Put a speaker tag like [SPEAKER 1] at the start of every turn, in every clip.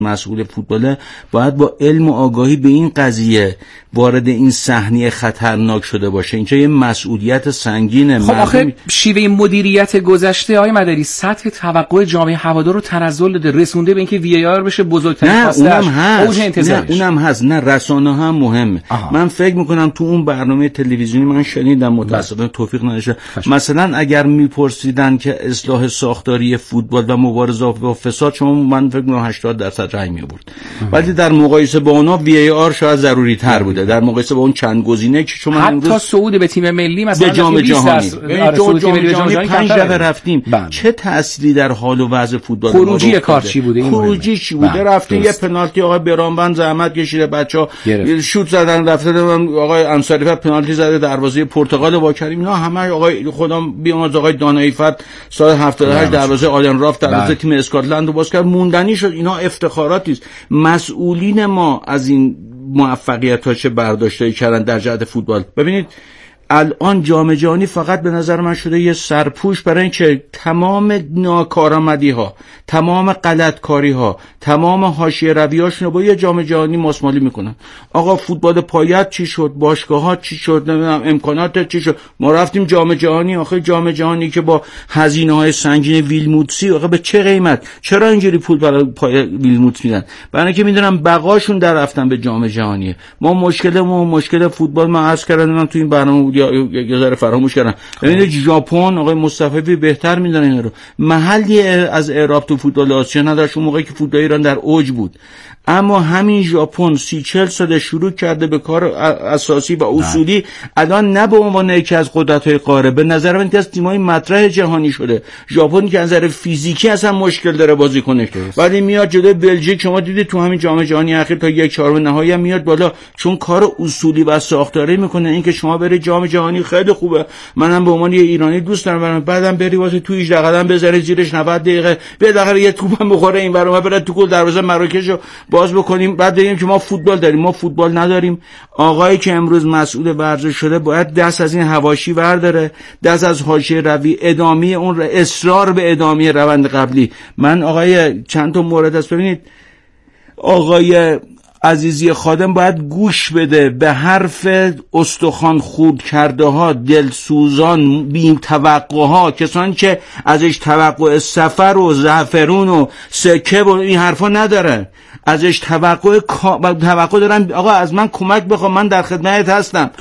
[SPEAKER 1] مسئول فوتبال باید با علم و آگاهی به این قضیه وارد این صحنه خطرناک شده باشه. اینجا یه مسئولیت سنگینه.
[SPEAKER 2] خب آخه شیوه مدیریت گذشته آقای مدری سطح توقع جامعه هوادار رو تنزل داده، رسونده به اینکه وی ای آر بشه بزرگترین خواستش، اوج انتظارش.
[SPEAKER 1] نه اونم هست، نه رسانه هم مهمه. من فکر میکنم تو اون برنامه تلویزیونی من شنیدم، متاسفانه توفیق نداشتم، مثلا اگر میپرسیدن که اصلاح ساختاری فوتبال و مبارزه با فساد، شما من فکر میکنم 80% رأی می‌آورد، ولی در مقایسه با اونا وی ای آر شاید ضروری تر بوده در مقایسه با اون چند گزینه که شما
[SPEAKER 2] حتی صعود به تیم ملی مثلا
[SPEAKER 1] به جام جهانی 5 دفعه رفتیم. چه تأثیری در حال و وضع فوتبال
[SPEAKER 2] خروجی کار چی بوده؟
[SPEAKER 1] خروجی چی بوده؟ رفتیم یه پنالتی آقای برانبند زحمت کشیده، بچه‌ها شوت زدن، رفته آقای انصاری پنالتی زده دروازه پرتغال با کریم، اینا همه آقای خدا بیامرز آقای دانایی فت سال 78 دروازه آلن راف دروازه تیم اسکاتلند رو باز کرد، موندنی شد. اینا افتخاراتی است. مسئولین ما از این موفقیت‌ها چه برداشتایی کردن در جهت فوتبال. ببینید الان جام جهانی فقط به نظر من شده یه سرپوش برای اینکه تمام ناکارآمدی‌ها، تمام غلطکاری‌ها، تمام حاشیه رویاشون رو با یه جام جهانی ماسمالی میکنن. آقا فوتبال پایت چی شد؟ باشگاه‌ها چی شد؟ نمیدونم امکانات چی شد؟ ما رفتیم جام جهانی، آخه جام جهانی که با هزینه‌های سنگین ویلموتسی، آخه به چه قیمت؟ چرا اینجوری پول برای پای ویلموت میدن؟ برای اینکه میدونم بقاشون در رفتن به جام جهانی. ما مشکل فوتبال ما عرض کردم تو این برنامه یه ذره فراموش کردم. ببینید ژاپن آقای مصطفی بهتر میدونه اینا رو، محلی از اعراب تو فوتبال آسیا نداشت اون موقعی که فوتبال ایران در اوج بود. اما همین ژاپن 30-40 سال شروع کرده به کار اساسی و اصولی، الان نه به عنوان یکی از قدرت‌های قاره، به نظر من یکی از تیم‌های مطرح جهانی شده. ژاپن که از نظر فیزیکی اصلا مشکل داره بازیکنش، ولی میاد جلوی بلژیک، شما دیدید تو همین جام جهانی اخیر تا 1/4 نهایی هم میاد بالا، چون کار اصولی و ساختاری میکنه. این که شما بری جام جهانی خیلی خوبه، منم به عنوان یه ایرانی دوست دارم، بعدم بری واسه تو 18 قدم بزنه زیرش 90 دقیقه بالاخره یه توپم بخوره این برام بره تو گل دروازه مراکش باز بکنیم، بعد بگیم که ما فوتبال داریم. ما فوتبال نداریم. آقایی که امروز مسئول ورزش شده باید دست از این حواشی برداره، دست از حاشیه روی، ادامه اون اصرار به ادامه روند قبلی. من آقای چند تا مورد است، ببینید آقای عزیزی خادم باید گوش بده به حرف استخوان خورد کرده ها، دلسوزان، بی توقع ها، کسانی که ازش توقع سفر و زعفرون و سکه و این حرفا نداره، ازش توقع دارن آقا از من کمک بخوام، من در خدمت هستم.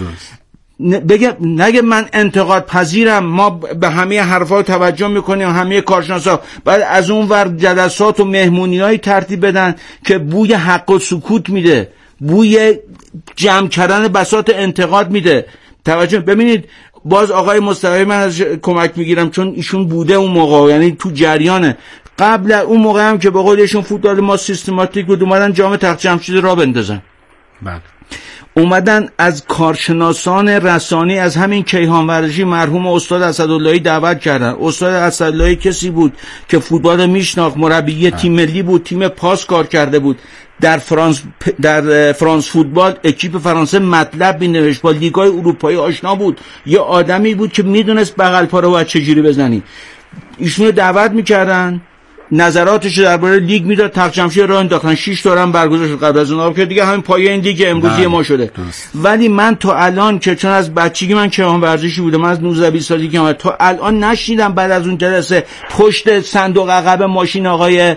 [SPEAKER 1] نگه من انتقاد پذیرم، ما به همه حرفا توجه میکنیم، همه کارشناسا، بعد از اون ور جلسات و مهمونی‌های ترتیب بدن که بوی حق و سکوت میده، بوی جمع کردن بساط انتقاد میده. توجه ببینید، باز آقای مصطفی من از کمک میگیرم چون ایشون بوده اون موقع، یعنی تو جریانه. قبل اون موقع هم که به قول ایشون فوتبال ما سیستماتیک بود، اومدن جام تخت جمشید را بندازن. بله. اومدن از کارشناسان رسانی از همین کیهان ورزشی مرحوم استاد اسداللهی دعوت کردن. استاد اسداللهی کسی بود که فوتبال میشناخت، مربی تیم ملی بود، تیم پاس کار کرده بود، در فرانس فوتبال اکیپ فرانسه مطلب می‌نوشت، با لیگ‌های اروپایی آشنا بود، یه آدمی بود که میدونست بغل پا رو باید چجوری بزنی. ایشونو دعوت میکردن، نظراتش درباره لیگ میداد، تخت جمشید راه انداختن، 6 تا هم برگزار شد قبل از اون که دیگه همین پایه این لیگ امروزی ما شده. ولی من تا الان که چون از بچگی من کیهان ورزشی بودم، من از 19-20 سالگی که تا الان نشیدم بعد از اون جلسه پشت صندوق عقب ماشین آقای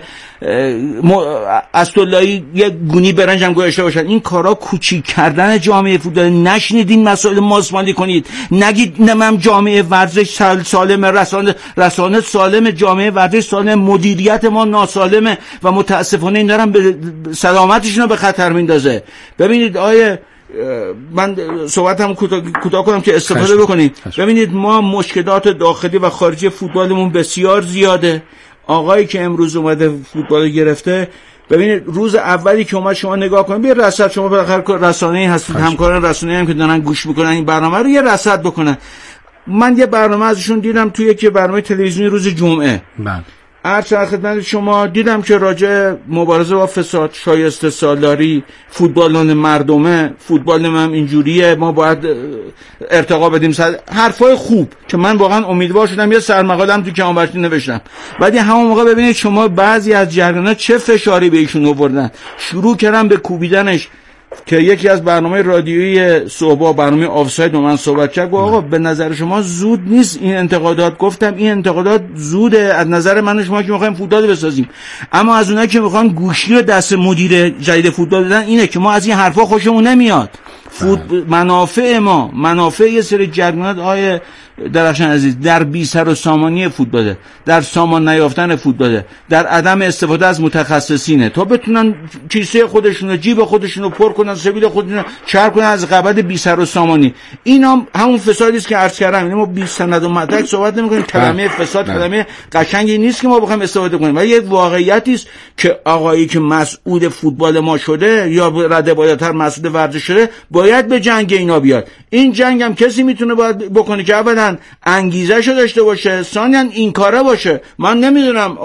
[SPEAKER 1] اسداللهی یک گونی برنج هم گذاشته باشن. این کارا کوچیک کردن جامعه فوتبال. نشنیدین مسائل ماسمالی کنید، نگید نمم جامعه ورزش سالم، رسانه سالم، جامعه ورزش سالم، مدیریت ما ناسالمه و متاسفانه این دارم به سلامتشون رو به خطر میندازه. ببینید آیه من صحبتم کوتاه کنم که استفاده بکنید. ببینید ما مشکلات داخلی و خارجی فوتبالمون بسیار زیاده. آقایی که امروز اومده فوتبال گرفته، ببینید روز اولی که اومد شما نگاه کنید، بیا رصد، شما بالاخره رسانه‌ای هستید، همکاران رسانه‌ای هم که دارن گوش میکنن این برنامه رو، یه رصد بکنن. من یه برنامه ازشون دیدم توی یک برنامه تلویزیونی روز جمعه. عرض خدمت شما دیدم که راجع مبارزه با فساد، شایسته سالاری، فوتبالان مردمه، فوتبال من اینجوریه، ما باید ارتقا بدیم، حرفای خوب که من واقعا امیدوار شدم. یه سرمقاله‌ام تو کیانورشی نوشتم، ولی همون موقع ببینید شما بعضی از جریان‌ها چه فشاری به ایشون آوردن، شروع کردن به کوبیدنش که یکی از برنامه رادیویی صبح، برنامه آفساید با من صحبت کرد، آقا به نظر شما زود نیست این انتقادات؟ گفتم این انتقادات زوده از نظر من و شما که می‌خوایم فوتبال بسازیم، اما از اونایی که می‌خوان گوشی رو دست مدیر جدید فوتبال بدن اینه که ما از این حرفا خوشمون نمیاد. منافع ما، منافع یه سری جریانات آیه درخشان عزیز در بی سر و سامانی فوتباله، در سامان نیافتن فوتباله، در عدم استفاده از متخصصینه تا بتونن کیسه خودشونو، جیب خودشونو پر کنن، سبیل خودشونو چر کنن از قبض بی سر و سامانی. اینا همون فسادی است که عرض کردم. ما بی سند و مدرک صحبت نمی‌کنیم. کلمه فساد کلمه قشنگی نیست که ما بخوایم استفاده کنیم، ولی یک واقعیتی است که آقایی که مسئول فوتبال ما شده یا رده بالاتر مسئول ورزش شده باید به جنگ اینا بیاد. این جنگ هم کسی میتونه باید بکنه که اولا انگیزه‌شو داشته باشه، ثانیاً این کاره باشه. من نمیدونم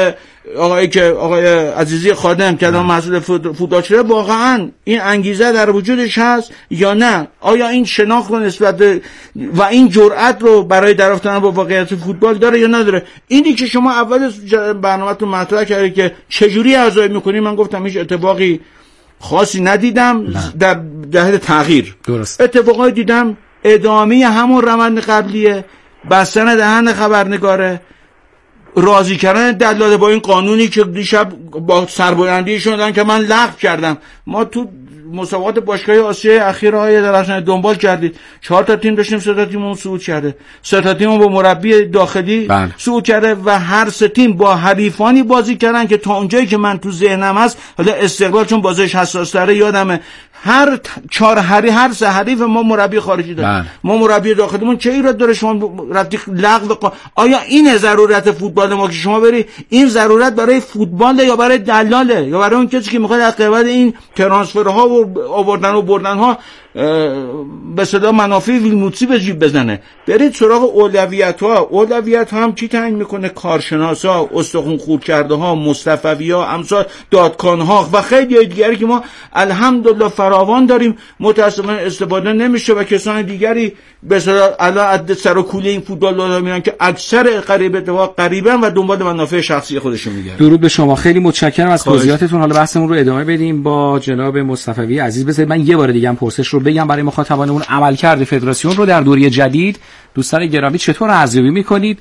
[SPEAKER 1] آقای عزیزی خادم که الان مسئول فوتبال شده واقعاً این انگیزه در وجودش هست یا نه؟ آیا این شناخت رو نسبت و این جرأت رو برای درافتن با واقعیت فوتبال داره یا نداره؟ اینی که شما اول برنامه‌تون مطرح کردید که چجوری ارزیابی می‌کنید، من گفتم هیچ اتفاقی خاصی ندیدم در جهت تغییر. درست. اتفاقای دیدم ادامه همون روند قبلیه، بستن دهن خبرنگاره، راضی کردن دلاله با این قانونی که دیشب با سربلندی شدن که من لغو کردم. ما تو مسابقات باشگاهی آسیای اخیر های درخشان دنبال کردید، 4 تا تیم داشتیم، 3 تا تیممون صعود کرده، 3 تا تیممون با مربی داخلی صعود کرده و هر 3 تیم با حریفانی بازی کردن که تا اونجایی که من تو ذهنم هست، حالا استقلال چون بازیش حساس تره یادمه، هر 3 حریف ما مربی خارجی داریم، ما مربی داخلیمون چه ایراد داره شما رفتی لغو؟ آیا این ضرورت فوتبال ما که شما بری، این ضرورت برای فوتبال یا برای دلاله یا برای اون کسی که میخواد از قبل این ترانسفرها و آوردن و بردنها به صدا منافع ویلموتسی به جیب بزنه؟ برید سراغ اولویت ها هم کی تعیین میکنه؟ کارشناسا، استخوان خورد کرده ها، مصطفوی ها، امثال دادکان ها و خیلی دیگری که ما الحمدلله فراوان داریم، متاسفانه استفاده نمیشه و کسان دیگری به صدا الان سر و کوله این فوتبال ها میرن که اکثر قریبن و دنبال منافع شخصی خودشون میگردن.
[SPEAKER 2] درود به شما، خیلی متشکرم از توضیحاتتون. حالا بحثمون رو ادامه بدیم با جناب مصطفوی عزیز. بذارید من یه بار دیگه هم پرسش رو بگم برای مخاطبانمون. عملکرد فدراسیون رو در دوره جدید دوستان گرامی چطور ارزیابی می‌کنید؟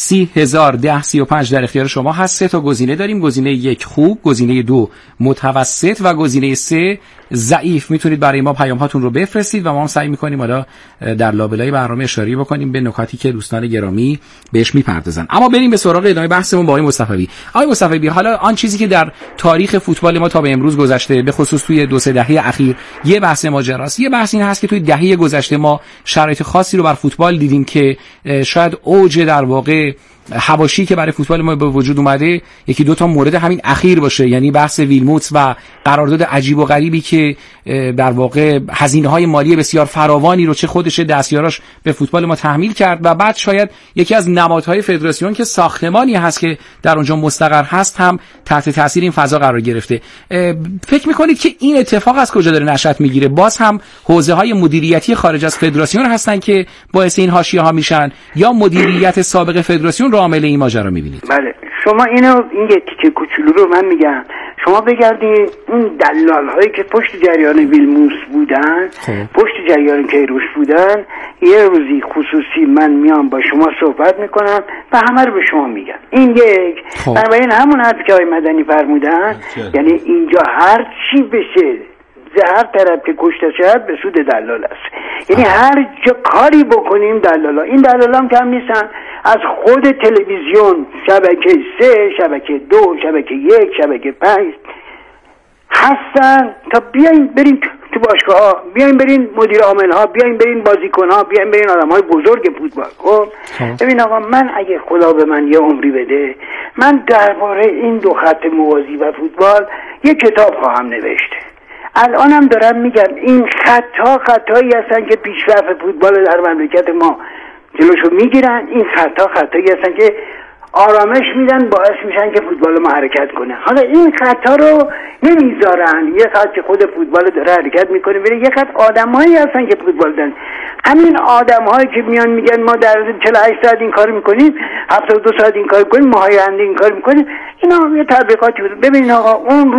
[SPEAKER 2] 30035 در اختیار شما هست. 3 تا گزینه داریم: گزینه 1 خوب، گزینه 2 متوسط و گزینه 3 ضعیف. میتونید برای ما پیام هاتون رو بفرستید و ما هم سعی می‌کنیم حالا در لابلای برنامه اشاره بکنیم به نکاتی که دوستان گرامی بهش میپردازن. اما بریم به سراغ ادامه بحثمون با آقای مصطفوی. آقای مصطفوی، حالا آن چیزی که در تاریخ فوتبال ما تا به امروز گذشته، به خصوص توی 2-3 دهه اخیر، یه بحث ماجراست. یه بحث این هست که توی دهه گذشته ما شرایط خاصی رو بر فوتبال دیدیم که شاید اوج در واقع حواشی که برای فوتبال ما به وجود اومده 1-2 تا مورد همین اخیر باشه، یعنی بحث ویلموتس و قرارداد عجیب و غریبی که در واقع هزینه‌های مالی بسیار فراوانی رو چه خودش دستیاراش به فوتبال ما تحمیل کرد و بعد شاید یکی از نمادهای فدراسیون که ساختمانی هست که در اونجا مستقر هست هم تحت تاثیر این فضا قرار گرفته. فکر می‌کنید که این اتفاق از کجا داره نشأت میگیره؟ باز هم حوزه‌های مدیریتی خارج از فدراسیون هستن که باعث این حاشیه‌ها میشن یا مدیریت سابق فدراسیون رو عامل این ماجرا می‌بینید؟
[SPEAKER 3] بله، شما این تیکه کوچولو رو من میگم، شما بگردید اون دلال‌هایی که پشت جریان ویلموس بودن، پشت جریان کیروش بودن، یه روزی خصوصی من میام با شما صحبت میکنم و همه رو به شما میگم. این یک بنابراین همون حرفی که آقای مدنی فرمودن، یعنی اینجا هر چی بشه هر طرف که کشته شد به سود دلال است. یعنی هر جا کاری بکنیم دلالا، این دلالا هم کم نیستن، از خود تلویزیون، شبکه 3، شبکه 2، شبکه 1، شبکه 5 هستن تا بیاین بریم تو باشگاه ها، بیاین برین مدیر عامل ها، بیاین برین بازیکن ها، بیاین برین آدم های بزرگ فوتبال. خب ببین آقا، من اگه خدا به من یه عمری بده، من درباره این 2 خط موازی و فوتبال یه کتاب خواهم نوشت. الانم دارم میگم این خطایی هستن که پیشرفت فوتبال در مملکت ما جلوشو میگیرن. این خطایی هستن که آرامش میدن، باعث میشن که فوتبال ما حرکت کنه. حالا این خطا رو نمیذارن، یه خط که خود فوتبال داره حرکت میکنه بره، یه خط آدمایی هستن که فوتبال دارن. همین آدمایی که میان میگن ما در 48 ساعت این کارو میکنیم، 72 ساعت این کارو میکنیم، ماهای آینده این کارو میکنیم، اینا یه تبلیغاتی بود. ببین آقا، اون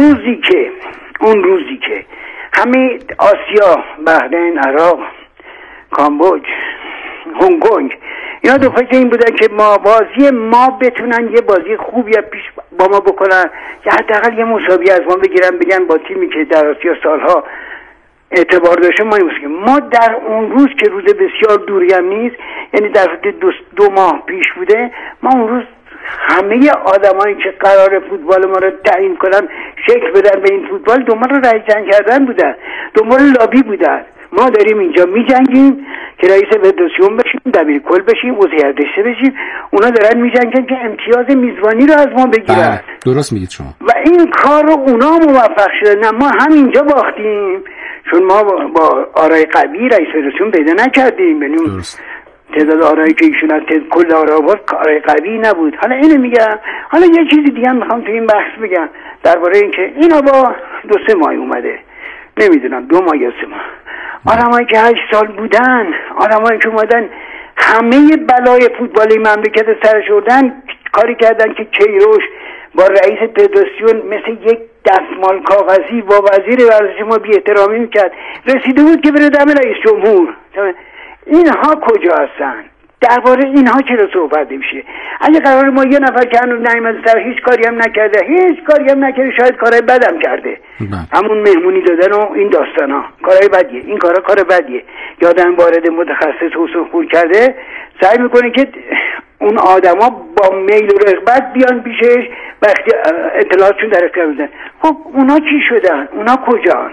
[SPEAKER 3] روزی که همه آسیا، بحرین، عراق، کامبوج، هنگ کنگ، اینا دو فکر این بودن که ما بتونن یه بازی خوب یا پیش با ما بکنن، یا حداقل یه مساوی از ما بگیرن، بگن با تیمی که در آسیا سالها اعتبار داشته ما در اون روز که روز بسیار دوری هم نیست، یعنی در دو ماه پیش بوده، ما اون روز همه آدمایی که قرار فوتبال ما رو تعیین کنن، شکل بدن به این فوتبال، دنبال رای جنگ کردن بودن، دنبال لابی بودن. ما داریم اینجا میجنگیم که رئیس فدراسیون بشیم، دبیر کل بشیم، عضو هردشته بشیم. اونا دارن میجنگن که امتیاز میزبانی رو از ما بگیرن.
[SPEAKER 2] درست میگید شما.
[SPEAKER 3] و این کار رو اونا موفق شدن. نه، ما همینجا باختیم، چون ما با آرای قوی رئیس فدراسیون پیدا نکردیم. یعنی تعداد آرایی که ایشون از کل آرا بود آرای قوی نبود. حالا اینو میگم. حالا یه چیزی دیگه هم میخوام تو این بحث بگم درباره اینکه اینا با 2-3 ماه اومده، نمیدونم 2 ماه یا 3 ماه، آدمایی که 8 سال بودن، آدمایی که اومدن همه بلای فوتبالی مملکت سرش آوردن، کاری کردن که کیروش با رئیس فدراسیون مثل یک دستمال کاغذی با وزیر ورزش ما بی احترامی میکرد، رسیده بود که بره دم رئیس جمهور. اینها کجا هستن؟ درباره اینها چرا صحبت نمیشه؟ اگه قرار ما یه نفر که هنوز نیامده سر هیچ کاری هم نکرده، شاید کارهای بدم کرده، همون مهمونی دادن و این داستانا کارهای بدیه، این کارا کار بدیه. یادم وارد متخصص حسن خور کرده، سعی میکنه که اون آدما با میل و رغبت بیان پیشش، وقتی اطلاعاتشون در اختیار بودن. خب اونا چی شدن؟ اونا کجان؟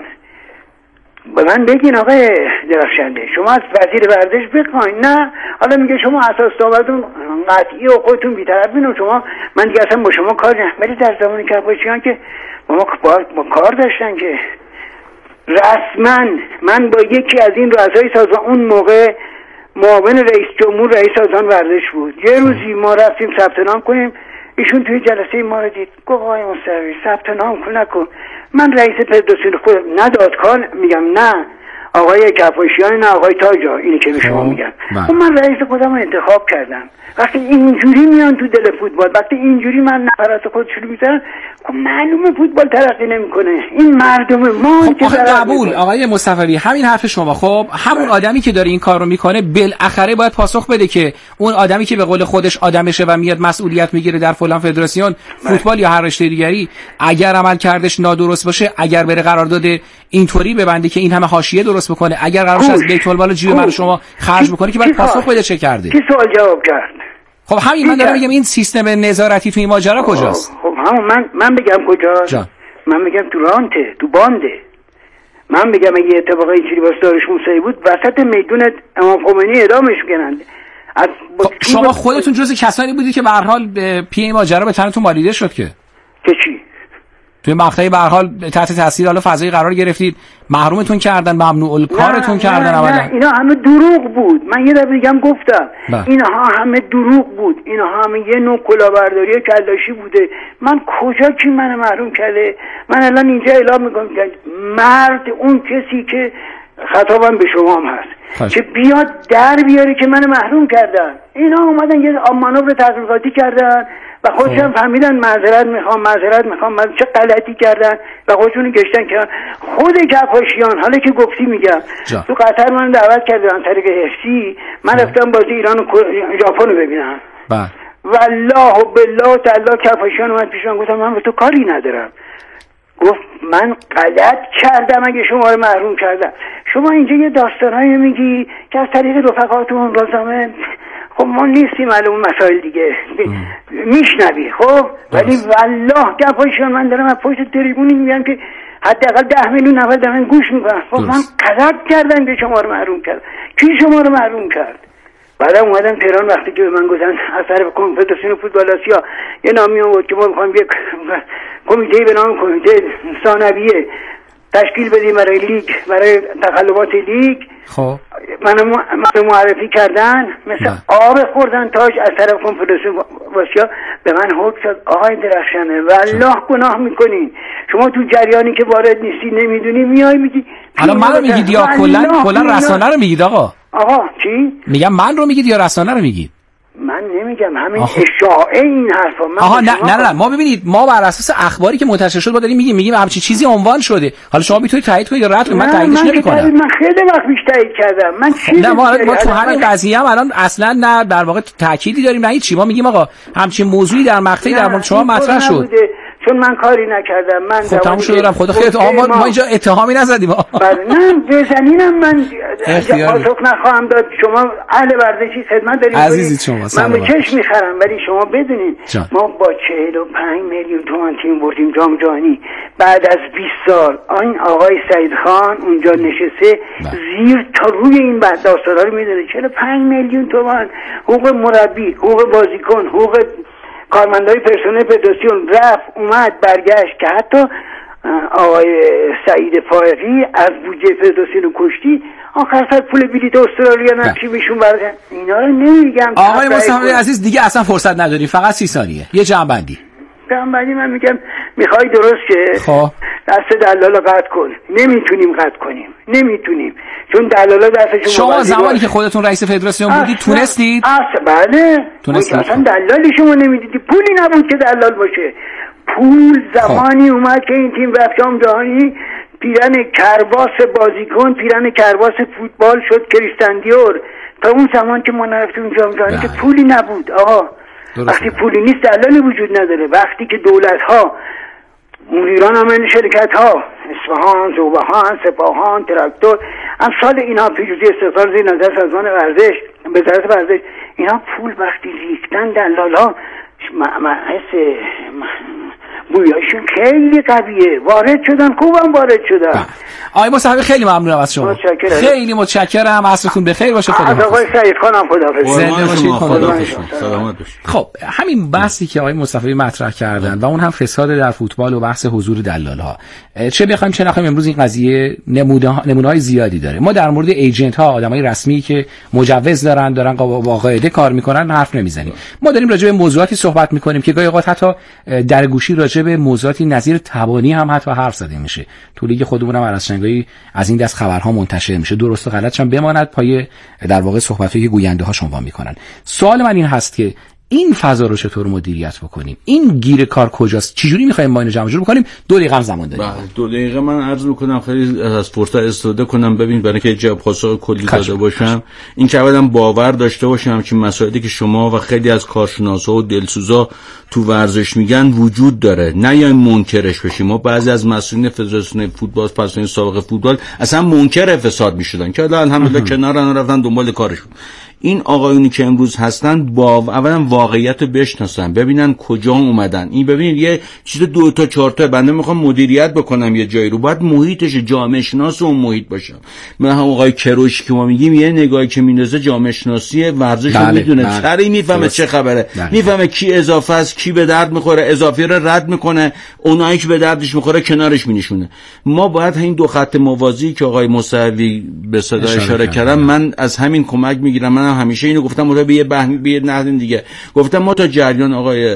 [SPEAKER 3] به من بگین آقای درخشنده، شما از وزیر ورزش بخواین. نه، حالا میگه شما اساس داورتون قطعی و خودتون بی‌طرفین و شما، من دیگه اصلا با شما کار نه. ولی در زمانی که باشیان که با کار داشتن که رسما من با یکی از این رؤسای سازمان، اون موقع معاون رئیس جمهور رئیس سازمان ورزش بود، یه روزی ما رفتیم ثبت نام کنیم، ایشون توی جلسه ما رو دید، گفت آقای مصطفی ثبت نام نکن. من رئیس فدراسیون خود نداد کار، میگم نه آقای کفاشیان، نه آقای تاجا، اینی که به شما میگم. خب من رئیس خودم رو انتخاب کردم. وقتی اینجوری میان تو دل فوتبال، وقتی اینجوری من نفرات خودشون میذارن، خب معلومه فوتبال ترقی نمیکنه. این مردم ما
[SPEAKER 2] که قبول آقای مصطفی، همین حرف شما. خب همون آدمی که داره این کار رو میکنه بالاخره باید پاسخ بده که اون آدمی که به قول خودش آدمشه و میاد مسئولیت میگیره در فلان فدراسیون فوتبال یا هر رشته دیگری، اگر عمل کردش نادرست باشه، اگر بره قرارداد اینطوری ببنده که این همه حاشیه درست بکنه، اگر قرارش از بیت المال جیب من شما خرج بکنه، که باید پاسخ بده چه کرده.
[SPEAKER 3] کی سوال جواب کرد؟
[SPEAKER 2] خب همین من دارم میگم این سیستم نظارتی تو این ماجرا کجاست؟
[SPEAKER 3] خب همون من بگم کجاست؟ من بگم تو رانته، تو بانده. من بگم اگه اتفاقی اینجوری واسه داروش موسوی بود، وسط میدون امام خمینی اعدامش کنند.
[SPEAKER 2] شما خودتون جزء کسانی بودید که به هر حال پی این ماجرا به تنتون مالیده شد که
[SPEAKER 3] چی؟
[SPEAKER 2] توی مقطعی به هر حال تحت تاثیر حالا فضایی قرار گرفتید، محرومتون کردن، ممنوع الکارتون کردن.
[SPEAKER 3] نه اینا همه دروغ بود. من یه دفعه دیگه هم گفتم اینها همه دروغ بود، اینها همه یه نوع کلاهبرداری کلاشی بوده. من کجا کی من محروم کرده؟ من الان اینجا اعلام میکنم که مرد اون کسی که خطابم به شما هم هست که بیاد در بیاره که من محروم کردن. اینا اومدن یه مانور تحقیقاتی کردن و خودشون فهمیدن معذرت میخوام من چه غلطی کردن و خودشون گشتن که خود کفاشیان، حالا که گفتی میگم تو قطر من دعوت کردن طریق حفظی، من رفتم بازی ایران و ژاپن رو ببینم. والله و بالله تعالی کفاشیان اومد پیشم، گفتم من به تو کاری ندارم. گفت من غلط کردم اگه شما رو محروم کردم. شما اینجا یه داستانایی میگی که از طریق رفقاتون رازمه، خب ما نیستیم معلوم مسائل دیگه میشنوی. خب ولی والله کفاشیان من دارم از پشت تریبونی میگم که حداقل 10 میلیون نفر دارن گوش میکنن. خب من غلط کردم که شما رو محروم کردم. کی شما رو محروم کرد؟ بعدم اومدم تهران، وقتی که به من گفتن از طرف کنفدراسیون فوتبال آسیا یه نامی آورد که ما میخوایم یک کمیته به نام کمیته ثانویه تشکیل بدیم برای لیگ، برای تقلبات لیگ.
[SPEAKER 2] خب
[SPEAKER 3] منو معرفی کردن، مثل آب خوردن تاج از طرف کنفدراسیون آسیا به من حکم شد آقای درخشانه والله گناه میکنین، شما تو جریانی که وارد نیستی نمیدونی میای میگی.
[SPEAKER 2] الان من رو میگید یا کلا رسانه رو میگید آقا
[SPEAKER 3] چی؟
[SPEAKER 2] میگم من رو میگید یا رسانه رو میگید؟
[SPEAKER 3] من نمیگم، همین اشاعه این حرفا.
[SPEAKER 2] نه ما ببینید ما بر اساس اخباری که منتشر شد ما داریم میگیم همچین چیزی عنوان شده. حالا شما میتونید تایید کنید یا رد کنید، من تاییدش نمیکنم.
[SPEAKER 3] من خیلی وقت پیش تایید کردم. من
[SPEAKER 2] نه ما تو همین قضیه هم الان اصلا نه در واقع تأکیدی داریم نه چی. ما میگیم آقا همچین موضوعی در مقطعی در مورد شما مطرح شد.
[SPEAKER 3] چون من کاری نکردم. من
[SPEAKER 2] خب تموم شد. دارم خدا خیرت. ما اینجا اتهامی نزدیم.
[SPEAKER 3] نه بزنینم من پاسخ نخواهم داد. شما اهل ورزشی خدمت دارید
[SPEAKER 2] عزیزی شما.
[SPEAKER 3] من به چشم میخرم، ولی شما بدونید ما با 45 میلیون تومان تیم بردیم جام جهانی. بعد از 20 سال این آقای سعید خان اونجا نشسته زیر تا روی این داستانا رو میدونه. 45 میلیون تومان حقوق مربی، حقوق بازیکن، حقوق کارمندای پرسنل فدراسیون رفت اومد برگشت، که حتی آقای سعید فائقی از بودجه فدراسیون کشتی آخر سر پول بلیط استرالیا نقشی میشون برگشت. اینا رو نمیگم.
[SPEAKER 2] آقای مصطفی عزیز دیگه اصلا فرصت نداری، فقط 30 ثانیه یه جمع‌بندی.
[SPEAKER 3] من میگم میخوای درست که دست دلال قطع کن. نمیتونیم قطع کنیم، نمیتونیم، چون دلالا دستشون.
[SPEAKER 2] شما زمانی که خودتون رئیس فدراسیون بودید تونستید؟
[SPEAKER 3] بله تونستید. اصلا دلالی شما نمیدیدی، پولی نبود که دلال باشه. پول زمانی اومد که این تیم رفت جام جهانی، پیرن کرباس بازیکن، پیرن کرباس فوتبال شد کریستیان دیور. تا اون زمان که ما نرفتیم جام جهانی که پولی نبود. وقتی پولی نیست دلالی وجود نداره. وقتی که دولت ها مدیران عامل شرکت ها اصفهان، زوبهان، سپاهان، تراکتور، امثال اینا، پیروزی استقلال زیر نظر سازمان ورزش، وزارت ورزش، اینا پول وقتی ریختن دلالا بویاشون خیلی قویه، وارد شدن، خوبم وارد شدن.
[SPEAKER 2] آقای مصطفی خیلی ممنونم از شما. خیلی متشکرم. عصرتون بخیر باشه. خدا
[SPEAKER 3] از آقای سعید خانم خداحافظ.
[SPEAKER 2] زنده باشید. سلامت باشید. خب همین بحثی که آقای مصطفی مطرح کردن و اون هم فساد در فوتبال و بحث حضور دلال‌ها، چه بخوایم چه نخوایم امروز این قضیه نمونه‌های زیادی داره. ما در مورد ایجنت ها، آدمای رسمی که مجوز دارن با قاعده کار میکنن حرف نمیزنیم. ما داریم راجع به موضوعاتی صحبت میکنیم که گاهی اوقات حتی در گوشی راجع به موضوعاتی نظیر تبانی هم حتی حرف زده میشه. تو لیگ خودمون هم عرض‌شنگایی از این دست خبرها منتشر میشه. درست و غلطش هم بماند پای در واقع صحبتایی که گوینده ها عنوان میکنن. سوال من این هست که این فضا رو چطور مدیریت بکنیم؟ این گیر کار کجاست؟ چجوری می‌خوایم ما اینو جمع جور بکنیم؟ 2 دقیقه زمان داریم.
[SPEAKER 1] 2 دقیقه من عرض می‌کنم خیلی از فرصت استفاده کنم. ببین برای که جواب پاسخ کلی داده باشم، این که آدم باور داشته باشه همچین مسائلی که شما و خیلی از کارشناسا و دلسوزا تو ورزش میگن وجود داره. نه یا منکرش بشیم. ما بعضی از مسئولین فدراسیون فوتبال، فدراسیون سابق فوتبال اصلا منکر فساد می‌شدن که الحمدلله کنارن رفتن دنبال کارشون. این آقایونی که امروز هستن اولا واقعیت رو بشناسن، ببینن کجا اومدن. این ببینید یه چیز 2 تا 4 تا بنده میخوام مدیریت بکنم یه جایی رو، باید محیطش جامعه شناس اون محیط باشم. من هم آقای کروش که ما میگیم یه نگاهی که میندازه جامعه شناسی ورزش رو میدونه، سری میفهمه چه خبره، میفهمه کی اضافه است، کی به درد میخوره، اضافی رو رد میکنه، اونایی که به دردش میخوره کنارش مینشونه. ما باید این 2 خط موازی که آقای موسوی به صدا اشاره کردن، من از همین کمک میگیرم. من همیشه اینو گفتم، مورد به یه نحوی دیگه گفتم ما تا جریان آقای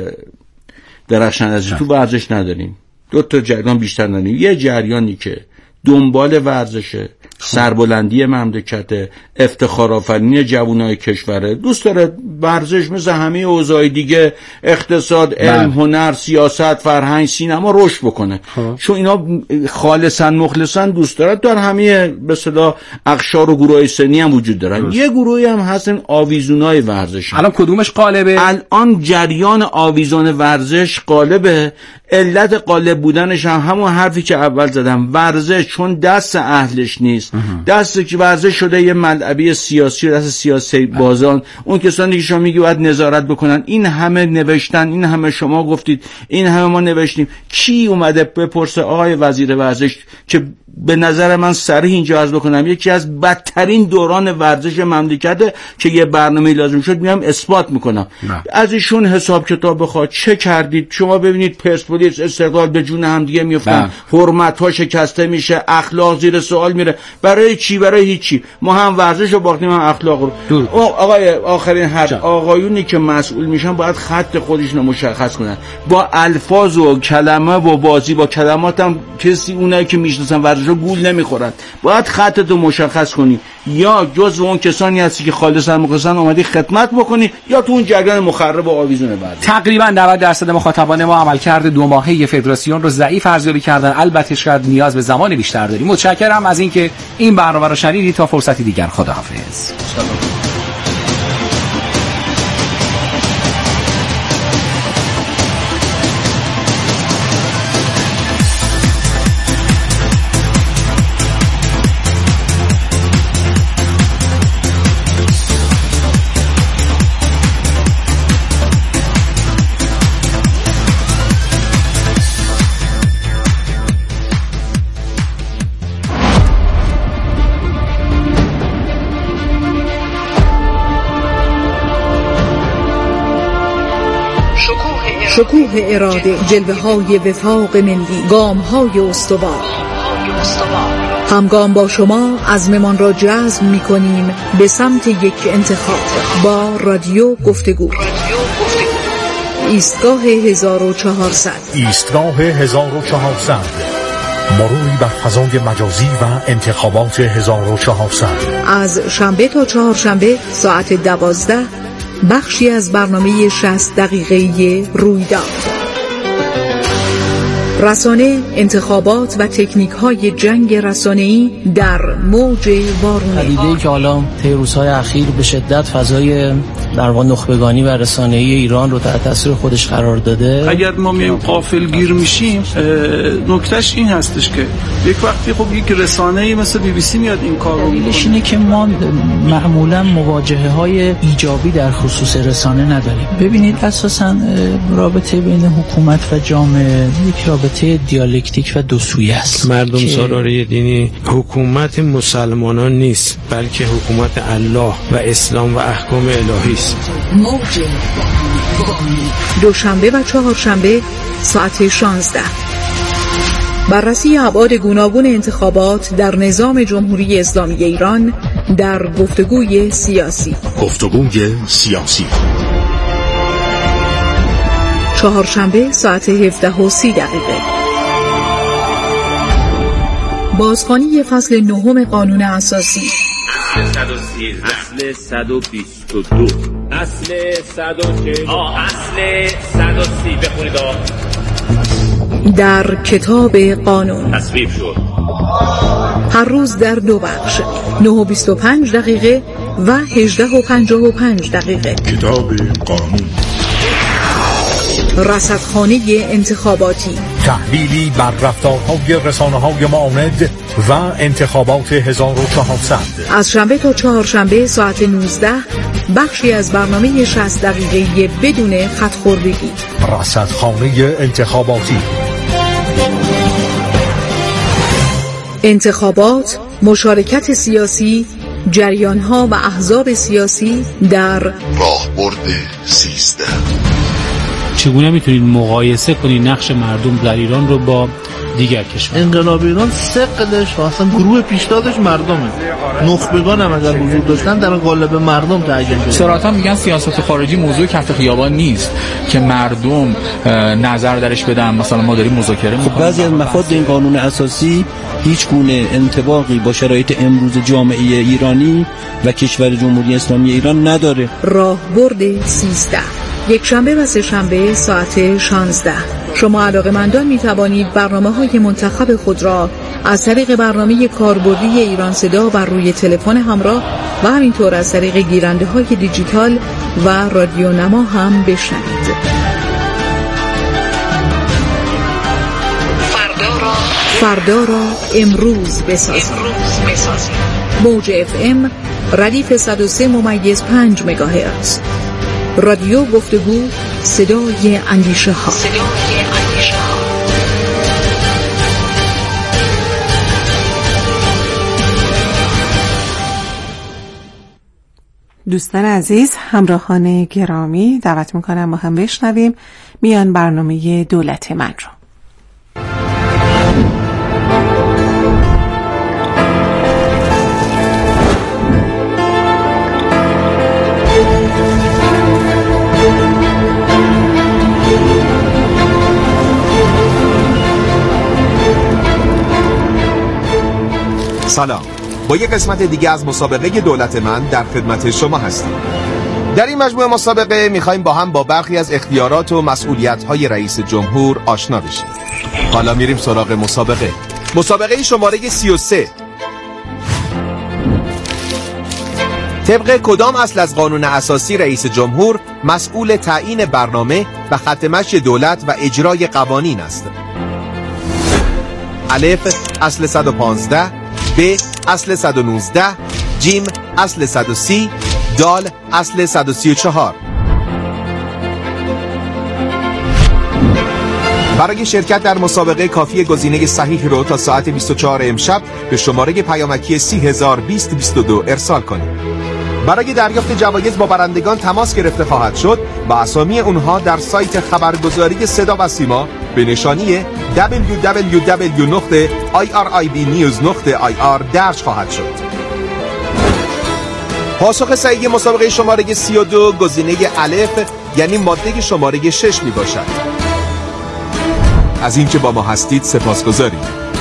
[SPEAKER 1] درخشان عزیز تو ورزش نداریم. 2 تا جریان بیشتر نداریم. یه جریانی که دنبال ورزشه، سربلندی مملکت، افتخار آفرینی جوانای کشوره، دوست داره ورزش مثل همه اوضاع دیگه، اقتصاد، علم، هنر، سیاست، فرهنگ، سینما رشد بکنه. چون اینا خالصا مخلصا دوست دارن. در همه به اصطلاح اقشار و گروهای سنی هم وجود دارن. یه گروهی هم هستن آویزونای ورزش.
[SPEAKER 2] الان کدومش غالبه؟
[SPEAKER 1] الان جریان آویزون ورزش غالبه. علت غالب بودنش هم همون حرفی که اول زدم، ورزش چون دست اهلش نیست، دست که ورزش شده یه ملعبی سیاسی، دست سیاسی بازان، اون کسانی که شما میگی باید نظارت بکنن. این همه نوشتن، این همه شما گفتید، این همه ما نوشتیم. کی اومده بپرسه آقای وزیر ورزش که به نظر من صریح اینجا عرض بکنم یکی از بدترین دوران ورزش مملکته که یه برنامه لازم شد میام اثبات میکنم. از ایشون حساب کتاب بخواد چه کردید شما ببینید پرسپولیس استقلال به جون هم دیگه میافتن، حرمت‌ها شکسته میشه، اخلاق زیر سوال میره. برای چی؟ برای هیچی. ما هم ورزش رو باختیم هم اخلاق رو. آقای آخرین حرف، آقایونی که مسئول میشن باید خط خودشون رو مشخص کنن با الفاظ و کلمه و بازی با کلمات هم کسی اونایی که میشناسن ورزش رو گول نمیخورن. باید خطت رو مشخص کنی، یا جزو اون کسانی هستی که خالصا مخلصا اومدی خدمت بکنی یا تو اون جریان مخرب و آویزون بعد.
[SPEAKER 2] تقریبا 90% مخاطبان ما عملکرد 2 ماهه فدراسیون رو ضعیف ارزیابی کردن. البته شاید نیاز به زمان بیشتر داریم. متشکرم از اینکه این برنامه رو شنیدید. تا فرصتی دیگر خداحافظ.
[SPEAKER 4] شکوه اراده، جلوه های وفاق ملی، گام های استوار. همگام با شما عزممان را جزم می کنیم به سمت یک انتخاب با رادیو گفتگو. ایستگاه 1400
[SPEAKER 5] مروری بر فضای مجازی و انتخابات 1400
[SPEAKER 4] از شنبه تا چهارشنبه ساعت 12 بخشی از برنامه 60 دقیقه‌ای رویداد. رسانه، انتخابات و تکنیک‌های جنگ رسانه‌ای در موج وارونه.
[SPEAKER 6] پدیده‌ای که حالا طی روزهای اخیر به شدت فضای در واقع نخبگانی و رسانه‌ای ایران رو تحت تاثیر خودش قرار داده.
[SPEAKER 7] اگر ما میایم غافلگیر میشیم، نکتهش این هستش که یک وقتی خب یک رسانه‌ای مثل BBC میاد این کار رو میکنه.
[SPEAKER 6] اینه که ما معمولا مواجهه‌های ایجابی در خصوص رسانه نداریم. ببینید اساساً رابطه بین حکومت و جامعه یک رابطه دیالکتیک و دو سویه است.
[SPEAKER 8] مردم سالاری دینی حکومت مسلمانان نیست، بلکه حکومت الله و اسلام و احکام الهی است.
[SPEAKER 4] دوشنبه و چهارشنبه ساعت 16. بررسی ابعاد گوناگون انتخابات در نظام جمهوری اسلامی ایران در گفتگوی سیاسی. چهارشنبه ساعت 17:30. بازخوانی فصل 9 قانون اساسی.
[SPEAKER 9] 113 اصل 122 اصل 140 اصل 130 بخونید
[SPEAKER 4] در کتاب قانون
[SPEAKER 9] تصویب شد.
[SPEAKER 4] هر روز در 2 بخش 9:25 و 18:55.
[SPEAKER 5] کتاب قانون.
[SPEAKER 4] رصدخانه انتخاباتی،
[SPEAKER 5] تحلیلی بر رفتارهای رسانه‌های معاند و انتخابات 1400
[SPEAKER 4] از شنبه تا چهارشنبه ساعت 19 بخشی از برنامه 60 دقیقه‌ای بدون خط‌خوردگی.
[SPEAKER 5] رصدخانه انتخاباتی.
[SPEAKER 4] انتخابات، مشارکت سیاسی، جریان‌ها و احزاب سیاسی در
[SPEAKER 5] راهبرد 13.
[SPEAKER 10] چگونه میتونید مقایسه کنید نقش مردم در ایران رو با دیگر کشور؟
[SPEAKER 6] انقلاب ایران ثقلش و اصلا گروه پیشتازش مردمه. نخبگان هم اگر وجود داشتن در قالب مردم تعیین شده.
[SPEAKER 2] صراحتا میگن سیاست خارجی موضوع کف خیابان نیست که مردم نظر درش بدن. مثلا ما داریم مذاکره می‌کنیم.
[SPEAKER 6] بعضی از مفاد این قانون اساسی هیچ گونه انطباقی با شرایط امروز جامعه ایرانی و کشور جمهوری اسلامی ایران نداره.
[SPEAKER 4] راهبرد 13 یک شنبه و سه شنبه ساعت 16. شما علاقه‌مندان می‌توانید برنامه‌های منتخب خود را از طریق برنامه کاربردی ایران صدا بر روی تلفن همراه و همینطور از طریق گیرنده‌های دیجیتال و رادیو نما هم بشنوید. فردا را امروز بسازید. موج FM ردیف 103.5 مگاهرتز. رادیو گفتگو، صدای اندیشه ها.
[SPEAKER 11] دوستان عزیز، همراهان گرامی، دعوت میکنم با هم بشنویم میان برنامه دولت من رو.
[SPEAKER 12] سلام، با یک قسمت دیگه از مسابقه دولت من در خدمت شما هستیم. در این مجموعه مسابقه میخوایم با هم با برخی از اختیارات و مسئولیت‌های رئیس جمهور آشنا بشیم. حالا میریم سراغ مسابقه شماره 33. طبق کدام اصل از قانون اساسی رئیس جمهور مسئول تعیین برنامه و خط مشی دولت و اجرای قوانین است؟ الف اصل 115، ب اصل 119، جیم اصل 130، دال اصل 134. برای شرکت در مسابقه کافی گزینه صحیح رو تا ساعت 24 امشب به شماره پیامکی 302022 ارسال کنید. برای دریافت جوایز با برندگان تماس گرفته خواهد شد و اسامی اونها در سایت خبرگزاری صدا و سیما به نشانی www.iribnews.ir درج خواهد شد. پاسخ صحیح مسابقه شماره 32 گزینه الف یعنی ماده شماره 6 می باشد. از اینکه با ما هستید سپاسگزاریم.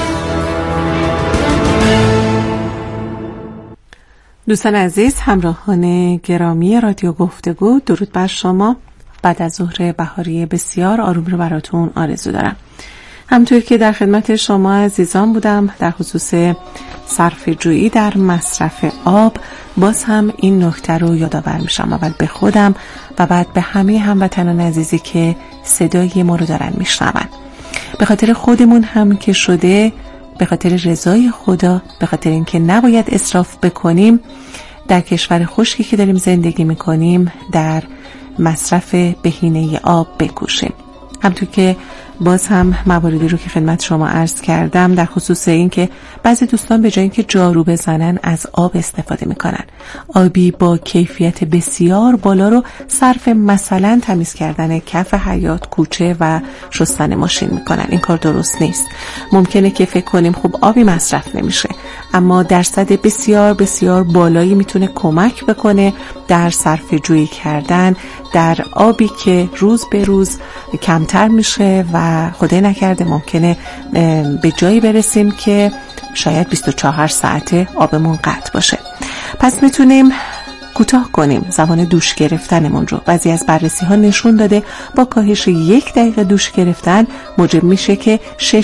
[SPEAKER 11] دوستان عزیز، همراهان گرامی رادیو گفتگو، درود بر شما. بعد از ظهر بهاری بسیار آروم رو براتون آرزو دارم. همونطور که در خدمت شما عزیزان بودم در خصوص صرفه‌جویی در مصرف آب، باز هم این نکته رو یادآور میشم، اول به خودم و بعد به همه هموطنان عزیزی که صدای ما رو دارن میشنون. به خاطر خودمون هم که شده، به خاطر رضای خدا، به خاطر اینکه نباید اسراف بکنیم، در کشور خشکی که داریم زندگی میکنیم در مصرف بهینه آب بکوشیم. همونطور که باز هم مواردی رو که خدمت شما عرض کردم در خصوص این که بعضی دوستان به جای اینکه جارو بزنن از آب استفاده میکنن. آبی با کیفیت بسیار بالا رو صرف مثلا تمیز کردن کف حیاط، کوچه و شستن ماشین میکنن. این کار درست نیست. ممکنه که فکر کنیم خب آبی مصرف نمیشه، اما درصد بسیار بسیار بالایی میتونه کمک بکنه در صرفه جویی کردن در آبی که روز به روز کمتر میشه و خدای نکرده ممکنه به جایی برسیم که شاید 24 ساعته آبمون قطع باشه. پس میتونیم کوتاه کنیم زمان دوش گرفتنمون رو. بعضی از بررسی ها نشون داده با کاهش 1 دقیقه دوش گرفتن موجب میشه که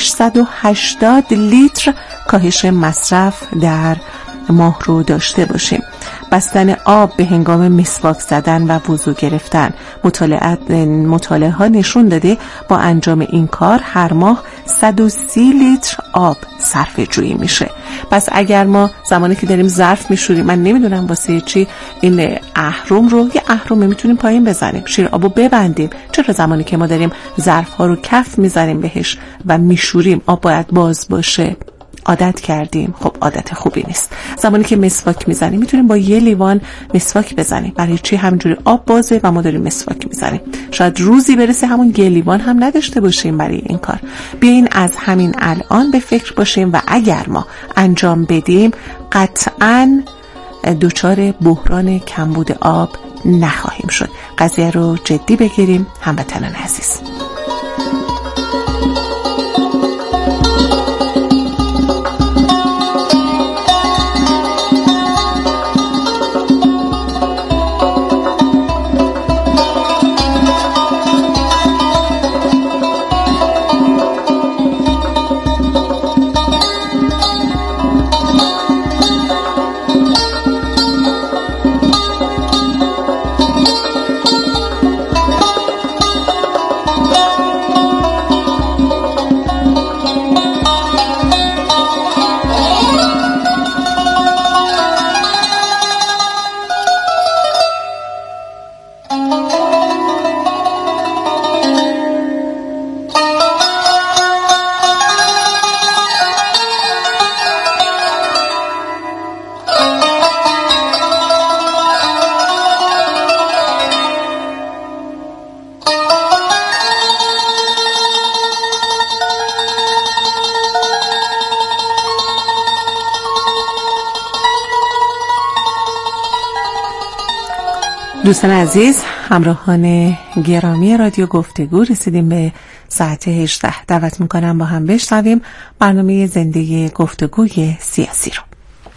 [SPEAKER 11] 680 لیتر کاهش مصرف در ماه رو داشته باشیم. بستن آب به هنگام مسواک زدن و وضو گرفتن، مطالعه ها نشون داده با انجام این کار هر ماه 130 لیتر آب صرفه جویی میشه. پس اگر ما زمانی که داریم ظرف میشوریم، من نمیدونم واسه چی این اهرم رو، یه اهرم میتونیم پایین بزنیم، شیر آبو ببندیم، چرا زمانی که ما داریم ظرف ها رو کف میزنیم بهش و میشوریم آب باید باز باشه؟ عادت کردیم. خب عادت خوبی نیست. زمانی که مسواک میزنیم میتونیم با 1 لیوان مسواک بزنیم. برای چی؟ همینجوری آب بازه و ما داریم مسواک میزنیم. شاید روزی برسه همون 1 لیوان هم نداشته باشیم برای این کار. بیاین از همین الان به فکر باشیم و اگر ما انجام بدیم قطعاً دچار بحران کمبود آب نخواهیم شد. قضیه رو جدی بگیریم هموطنان عزیز. دوستان عزیز، همراهان گرامی رادیو گفتگو، رسیدیم به ساعت 18. دعوت میکنم با هم بشنویم برنامه زنده گفتگوی سیاسی رو.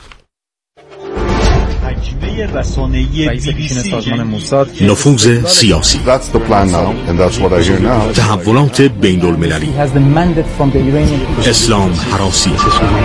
[SPEAKER 5] نفوذ سیاسی، تحولات بین المللی، اسلام هراسی،